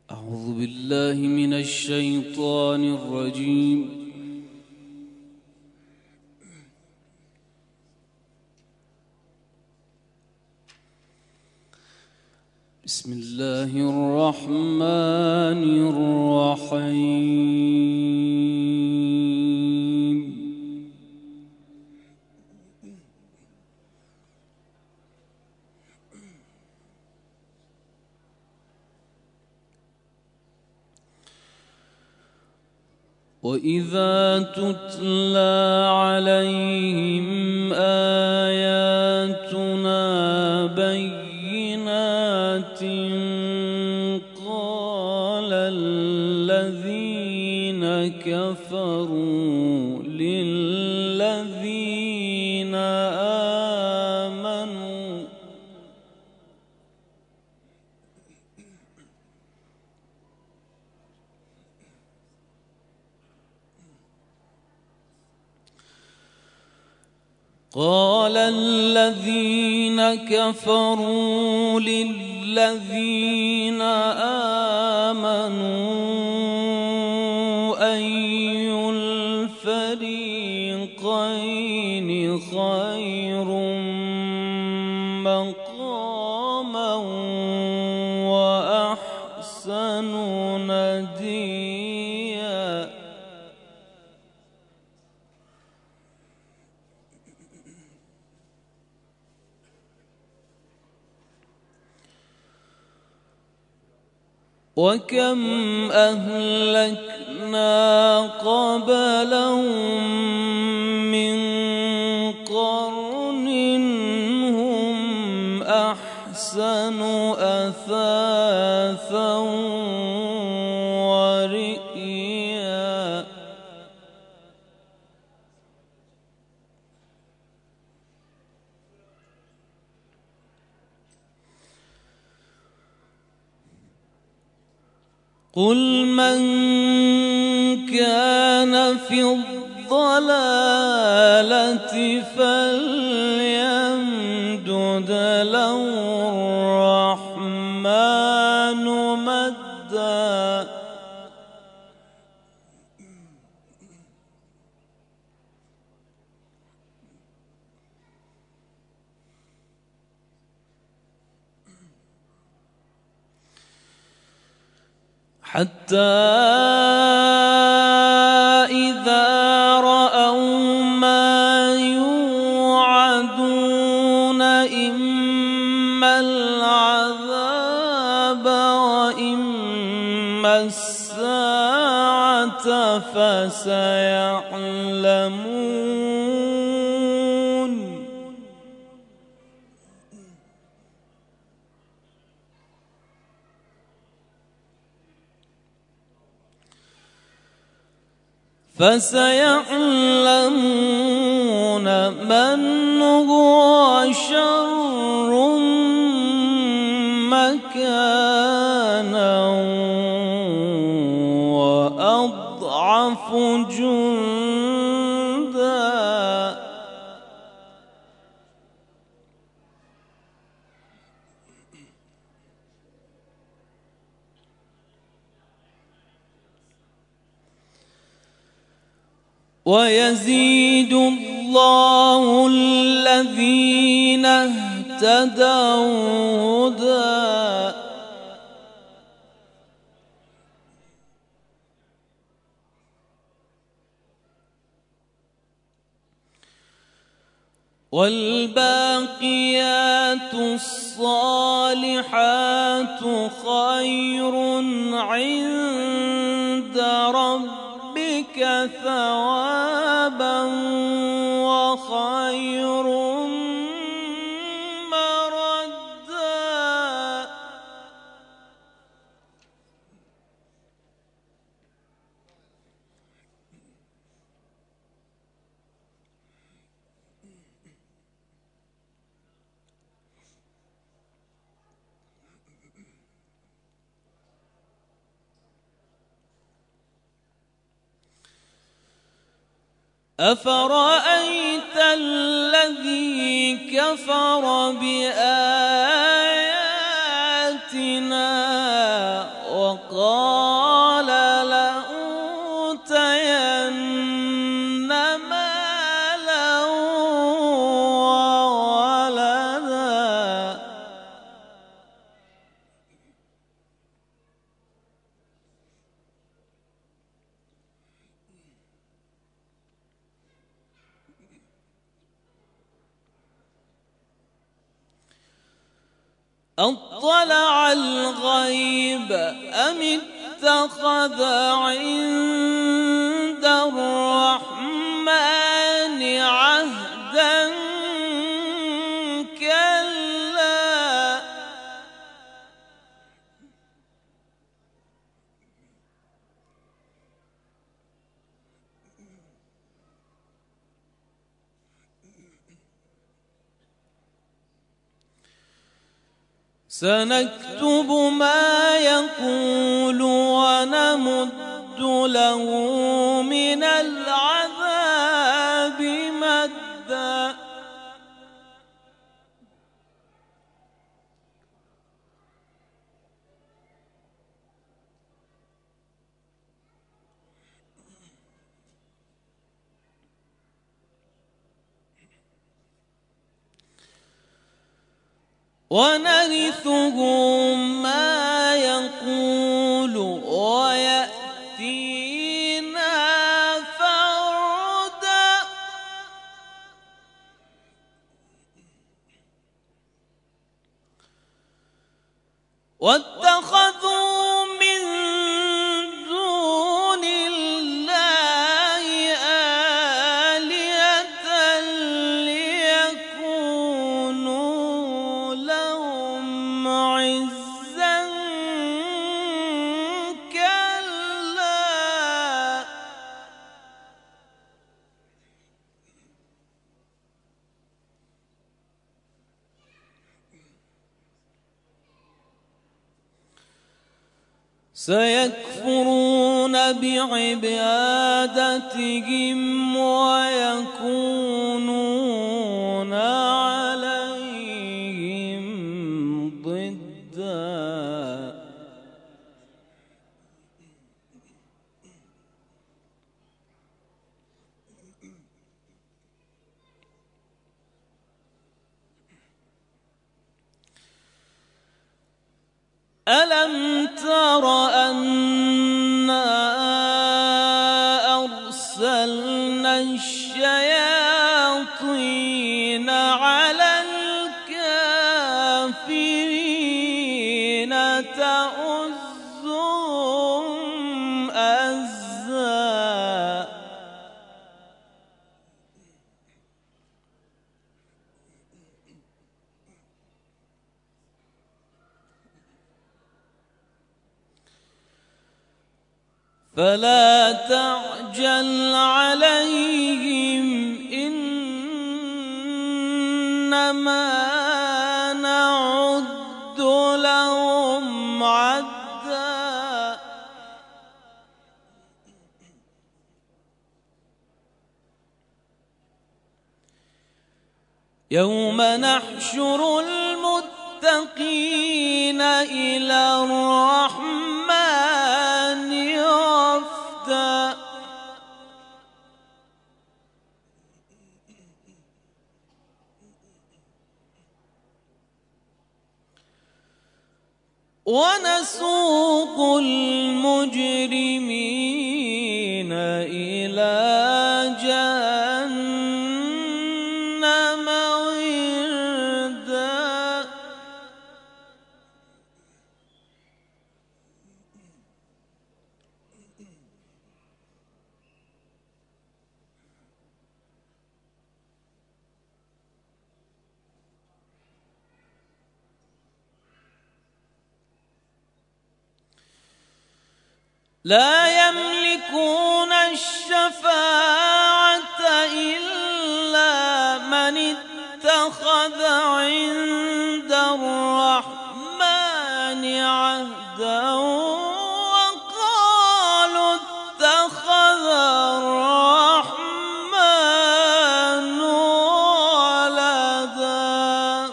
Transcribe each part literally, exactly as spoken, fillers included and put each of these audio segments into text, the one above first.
أعوذ بالله من الشيطان الرجيم. بسم الله الرحمن الرحيم. وإذا تتلى عليهم آياتنا بينات قال الذين كفروا للذين آمنوا قال الذين كفروا للذين آمنوا أي الفريقين خير مقاما وأحسن نديا. وكم أهلكنا قبلهم من قرن هم أحسن أثاثا ورئيا. قل من كان في الضلالة فليمدد له الرحمن مدا حتى إذا رأوا ما يوعدون إما العذاب وإما الساعة فسيعلمون. فسيعلمون من هو شر مكانا وأضعف جندا. ويزيد الله الذين اهتدوا هدى والباقيات الصالحات خير عند ربك ثوابا وخير مردا. أفرأيت الذي كفر بآياتنا وقال لأوتين مالا وولدا أطلع الغيب أم اتخذ عند الرحمن عهدا كلا سنكتب ما يقول ونمد له من العذاب مدا ونرثه ما يقول ويأتينا فردا واتخذوا من دون الله آلهة ليكونوا لهم عزا كلا سيكفرون بعبادتهم ويكونون عليهم ضدا ألم تر أنا أرسلنا الشياطين على الكافرين تؤزهم أزا فلا تعجل عليهم إنما نعد لهم عدا يوم نحشر المتقين إلى الرحمن وفدا ونسوق المجرمين إلى جهنم وردا لا يملكون الشفاعة إلا من اتخذ عند الرحمن عهدا وقالوا اتخذ الرحمن ولدا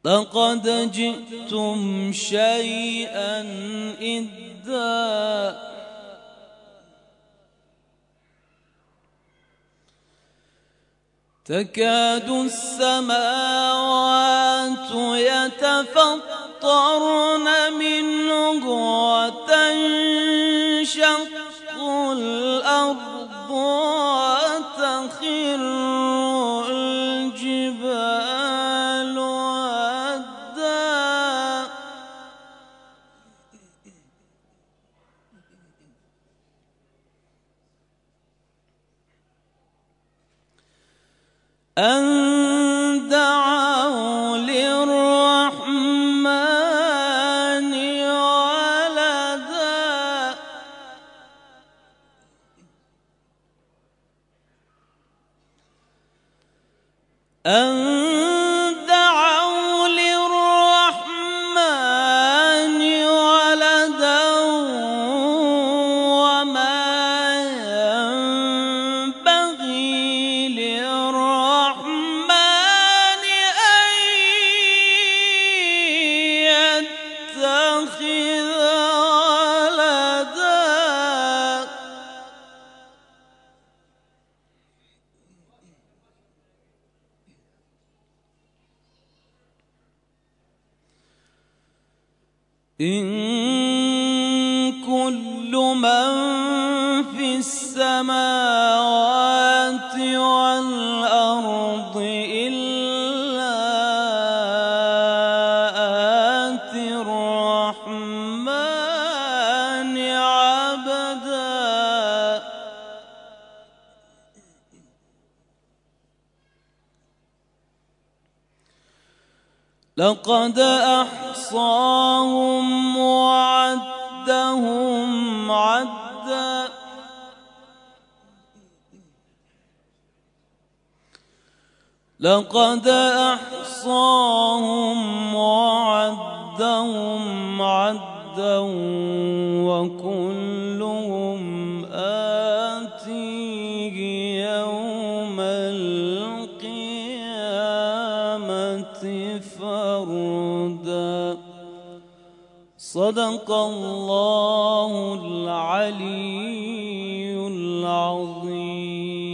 لقد جئتم شيئا إدا تكاد السماوات يتفطرن منه وتنشق الأرض وتخر الجبال هدا أن دعوا للرحمن ولدا أن دعوا للرحمن ولدا وما ينبغي للرحمن أن يتخذ ولدا إن كل من في السماوات والأرض إلا آتي الرحمن عبدا لقد أحصاهم وعدهم عدا لقد أحصاهم وعدهم عدا وكلهم آتيه يوم القيامة فردا صدق الله العلي العظيم.